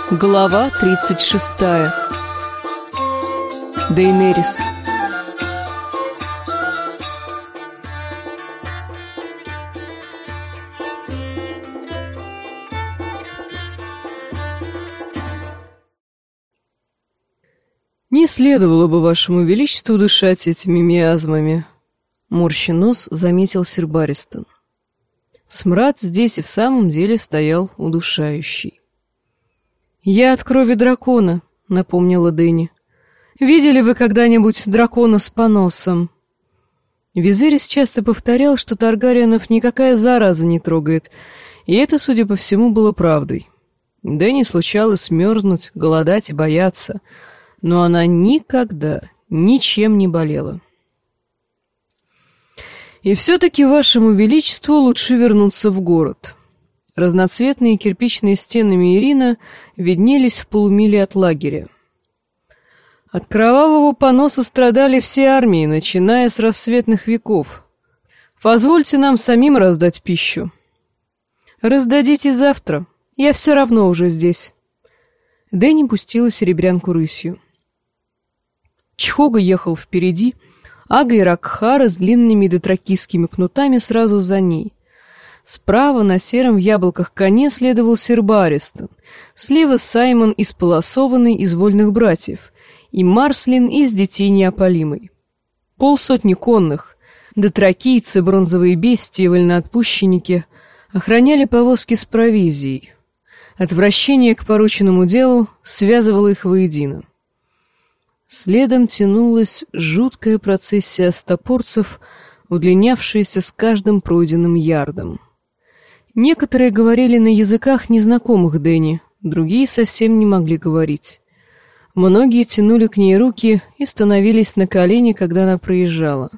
Глава 36. Дейнерис. «Не следовало бы вашему величеству дышать этими миазмами», — морща нос заметил сир Барристон. Смрад здесь и в самом деле стоял удушающий. «Я от крови дракона», — напомнила Дэнни. «Видели вы когда-нибудь дракона с поносом?» Визерис часто повторял, что Таргариенов никакая зараза не трогает, и это, судя по всему, было правдой. Дэнни случалось мерзнуть, голодать и бояться, но она никогда ничем не болела. «И все-таки вашему величеству лучше вернуться в город». Разноцветные кирпичные стены Мейрина виднелись в полумиле от лагеря. От кровавого поноса страдали все армии, начиная с рассветных веков. Позвольте нам самим раздать пищу. Раздадите завтра, я все равно уже здесь. Дэнни пустила серебрянку рысью. Чхога ехал впереди, Ага и Ракхара с длинными дотракийскими кнутами сразу за ней. Справа на сером в яблоках коне следовал сир Барристон, слева Саймон исполосованный из вольных братьев, и Марслин из детей неопалимой. Полсотни конных, дотракийцы, бронзовые бестии, вольноотпущенники охраняли повозки с провизией. Отвращение к порученному делу связывало их воедино. Следом тянулась жуткая процессия стопорцев, удлинявшаяся с каждым пройденным ярдом. Некоторые говорили на языках, незнакомых Дэнни, другие совсем не могли говорить. Многие тянули к ней руки и становились на колени, когда она проезжала.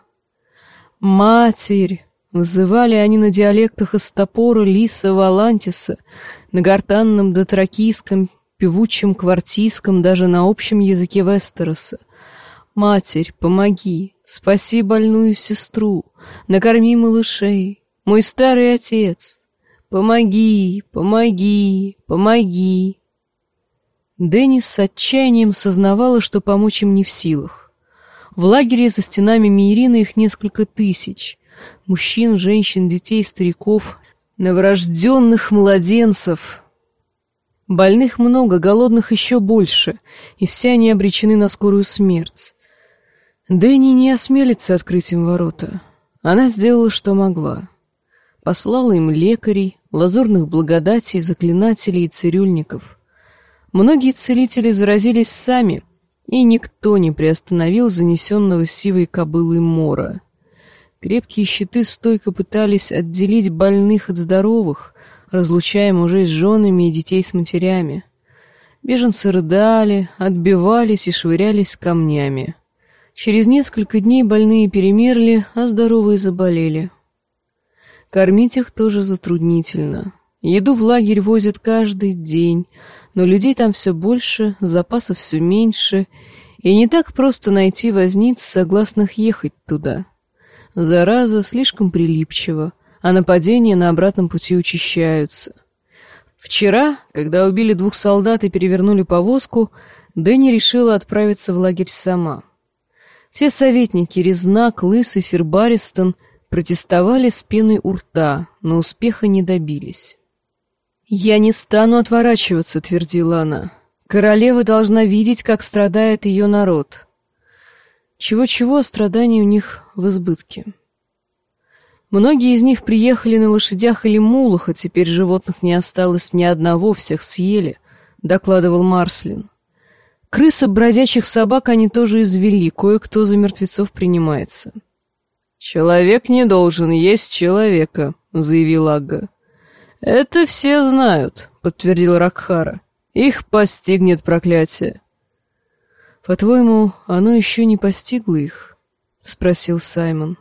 «Матерь!» — вызывали они на диалектах Астапора, Лиса, Валантиса, на гортанном дотракийском, певучем квартийском, даже на общем языке Вестероса. «Матерь, помоги! Спаси больную сестру! Накорми малышей! Мой старый отец! Помоги, помоги, помоги!» Дэнни с отчаянием сознавала, что помочь им не в силах. В лагере за стенами Мейрина их несколько тысяч. Мужчин, женщин, детей, стариков, новорожденных младенцев. Больных много, голодных еще больше, и все они обречены на скорую смерть. Дэнни не осмелится открыть им ворота. Она сделала, что могла. Послала им лекарей, лазурных благодатей, заклинателей и цирюльников. Многие целители заразились сами, и никто не приостановил занесенного сивой кобылой мора. Крепкие щиты стойко пытались отделить больных от здоровых, разлучая мужей с женами и детей с матерями. Беженцы рыдали, отбивались и швырялись камнями. Через несколько дней больные перемерли, а здоровые заболели. Кормить их тоже затруднительно. Еду в лагерь возят каждый день, но людей там все больше, запасов все меньше, и не так просто найти возниц, согласных ехать туда. Зараза слишком прилипчива, а нападения на обратном пути учащаются. Вчера, когда убили 2 солдат и перевернули повозку, Дэнни решила отправиться в лагерь сама. Все советники, Резнак, Лысый, сир Барристон, протестовали с пеной у рта, но успеха не добились. «Я не стану отворачиваться», — твердила она. «Королева должна видеть, как страдает ее народ». Чего-чего, страданий у них в избытке. Многие из них приехали на лошадях или мулах, а теперь животных не осталось ни одного, всех съели, — докладывал Марслин. Крысок бродячих собак они тоже извели, кое-кто за мертвецов принимается. «Человек не должен есть человека», — заявил Ага. «Это все знают», — подтвердил Ракхара. «Их постигнет проклятие». «По-твоему, оно еще не постигло их?» — спросил Саймон.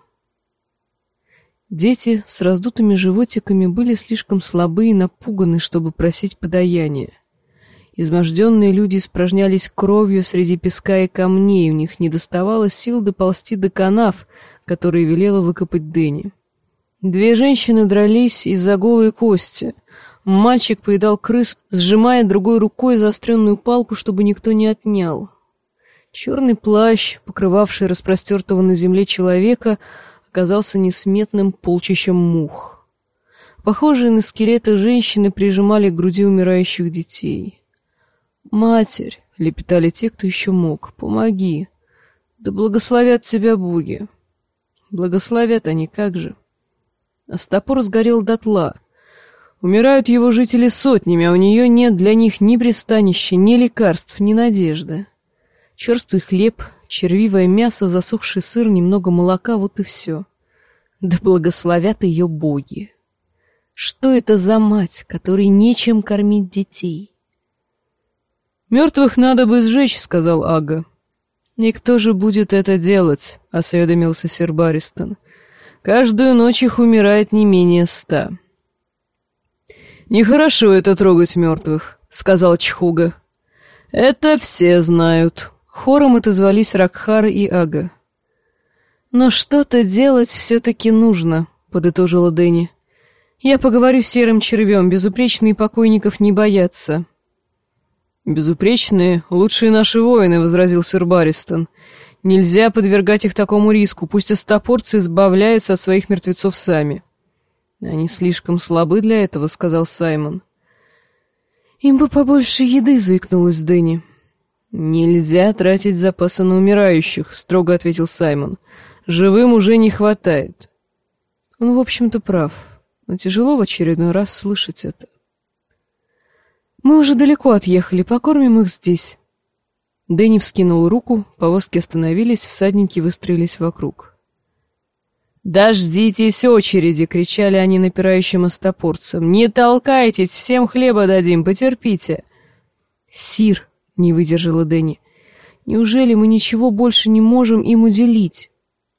Дети с раздутыми животиками были слишком слабы и напуганы, чтобы просить подаяния. Изможденные люди испражнялись кровью среди песка и камней, у них недоставало сил доползти до канав, которые велела выкопать Дэнни. 2 женщины дрались из-за голой кости. Мальчик поедал крыс, сжимая другой рукой заостренную палку, чтобы никто не отнял. Черный плащ, покрывавший распростертого на земле человека, оказался несметным полчищем мух. Похожие на скелеты женщины прижимали к груди умирающих детей. «Матерь!» — лепетали те, кто еще мог. «Помоги! Да благословят тебя боги!» Благословят они, как же. Астапор сгорел дотла. Умирают его жители сотнями, а у нее нет для них ни пристанища, ни лекарств, ни надежды. Черствый хлеб, червивое мясо, засохший сыр, немного молока — вот и все. Да благословят ее боги. Что это за мать, которой нечем кормить детей? «Мертвых надо бы сжечь», — сказал Ага. «И кто же будет это делать?» — осведомился сэр Барристон. «Каждую ночь их умирает не менее 100». «Нехорошо это трогать мертвых», — сказал Чхуга. «Это все знают». Хором отозвались Ракхар и Ага. «Но что-то делать все-таки нужно», — подытожила Дэнни. «Я поговорю с серым червем, безупречные покойников не боятся». «Безупречные — лучшие наши воины», — возразил сэр Барристон. «Нельзя подвергать их такому риску, пусть астапорцы избавляются от своих мертвецов сами». «Они слишком слабы для этого», — сказал Саймон. «Им бы побольше еды», — заикнулась Дэнни. «Нельзя тратить запасы на умирающих», — строго ответил Саймон. «Живым уже не хватает». Он, в общем-то, прав, но тяжело в очередной раз слышать это. «Мы уже далеко отъехали, покормим их здесь». Дэнни вскинул руку, повозки остановились, всадники выстроились вокруг. «Дождитесь очереди!» — кричали они напирающим астапорцам. «Не толкайтесь, всем хлеба дадим, потерпите!» «Сир!» — не выдержала Дэнни. «Неужели мы ничего больше не можем им уделить?»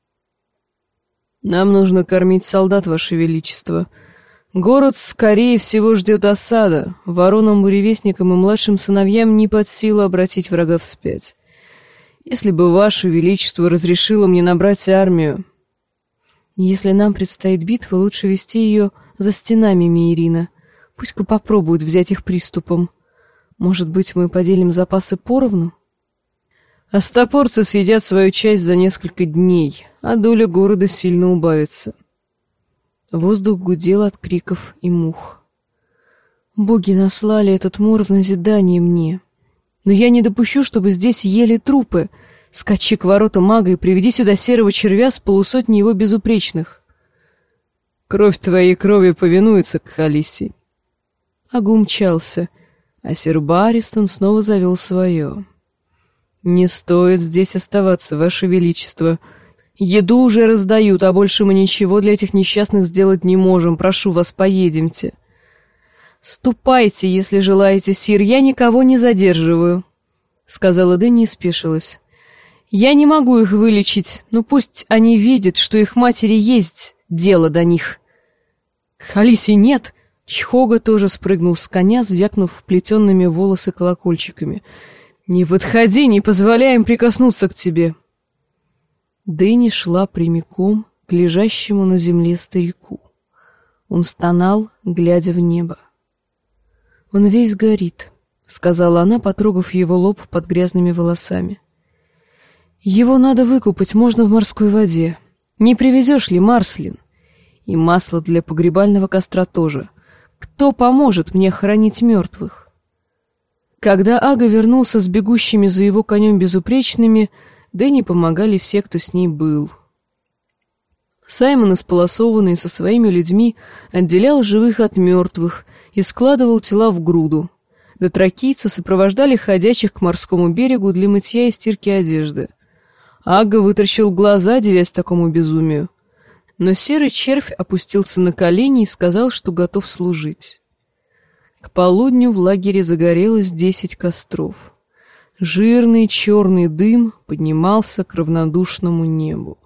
«Нам нужно кормить солдат, Ваше Величество. Город, скорее всего, ждет осада. Воронам, буревестникам и младшим сыновьям не под силу обратить врага вспять. Если бы Ваше Величество разрешило мне набрать армию...» «Если нам предстоит битва, лучше вести ее за стенами Мейрина. Пусть-ка попробуют взять их приступом. Может быть, мы поделим запасы поровну?» «Астапорцы съедят свою часть за несколько дней, а доля города сильно убавится». Воздух гудел от криков и мух. «Боги наслали этот мор в назидание мне. Но я не допущу, чтобы здесь ели трупы. Скачи к воротам мага и приведи сюда серого червя с полусотней его безупречных». «Кровь твоей крови повинуется, Кхалиси». Ага умчался, а сэр Барристон снова завел свое. «Не стоит здесь оставаться, Ваше Величество. Еду уже раздают, а больше мы ничего для этих несчастных сделать не можем. Прошу вас, поедемте». «Ступайте, если желаете, сир, я никого не задерживаю», — сказала Дэнни и спешилась. «Я не могу их вылечить, но пусть они видят, что их матери есть дело до них». «Кхалиси, нет!» Чхога тоже спрыгнул с коня, звякнув вплетенными в волосы колокольчиками. «Не подходи, не позволяй им прикоснуться к тебе». Дэнни шла прямиком к лежащему на земле старику. Он стонал, глядя в небо. «Он весь горит», — сказала она, потрогав его лоб под грязными волосами. «Его надо выкупать, можно в морской воде. Не привезешь ли, Марслин? И масло для погребального костра тоже. Кто поможет мне хоронить мертвых?» Когда Ага вернулся с бегущими за его конем безупречными, Дэнни помогали все, кто с ней был. Саймон, исполосованный со своими людьми, отделял живых от мертвых и складывал тела в груду. Дотракийцы сопровождали ходячих к морскому берегу для мытья и стирки одежды. Ага вытаращил глаза, дивясь такому безумию. Но серый червь опустился на колени и сказал, что готов служить. К полудню в лагере загорелось 10 костров. Жирный черный дым поднимался к равнодушному небу.